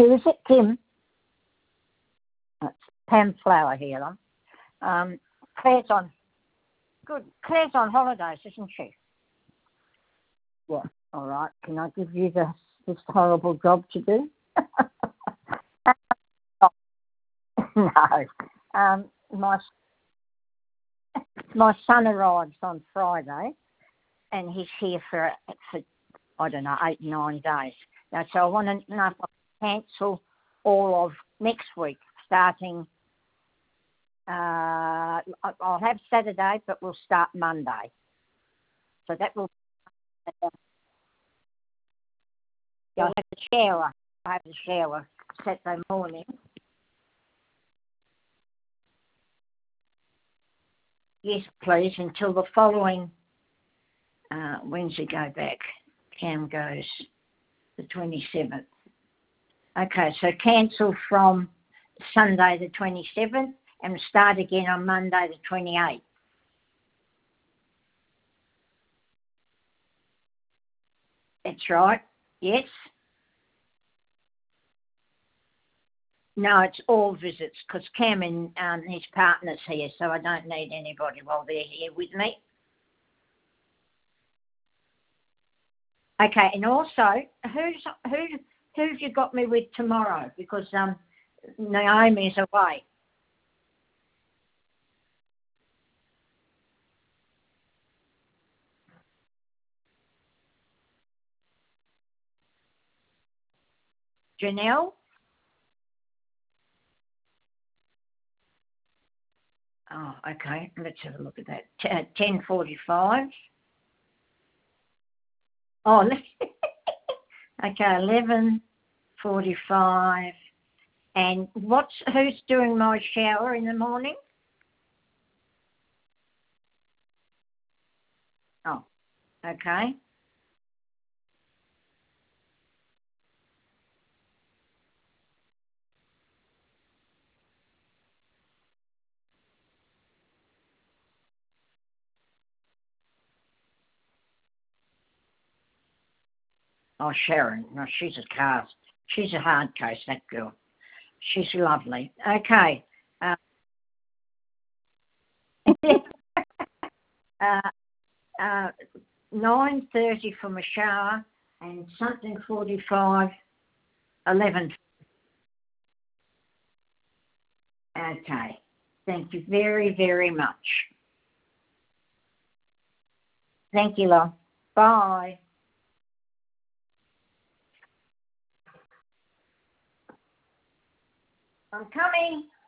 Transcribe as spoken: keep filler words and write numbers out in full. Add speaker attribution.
Speaker 1: Who is it, Kim? It's Pam Flower here, love. Um, Claire's on. Good. Claire's on holidays, isn't she? Yeah. All right. Can I give you the, this horrible job to do? No. Um, my my son arrives on Friday, and he's here for for I don't know eight nine days. Now, so I want to know if I can cancel all of next week, starting. Uh, I'll have Saturday, but we'll start Monday. So that will. I'll have the shower. I have the shower Saturday morning. Yes, please, until the following, uh, Wednesday go back. Cam goes the twenty-seventh. Okay, so cancel from Sunday the twenty-seventh and start again on Monday the twenty-eighth. That's right. Yes? No, it's all visits because Cam and um, his partner's here, so I don't need anybody while they're here with me. Okay, and also, who's who who've you got me with tomorrow? Because um, Naomi's away. Janelle? Oh, okay. Let's have a look at that. T- uh, ten forty-five. Oh, okay, eleven forty-five. And what's who's doing my shower in the morning? Oh, okay. Oh, Sharon. No, she's a cast. She's a hard case, that girl. She's lovely. Okay. Uh, uh, uh, nine thirty for my shower and something forty-five, eleven. Okay. Thank you very, very much. Thank you, love. Bye. I'm coming.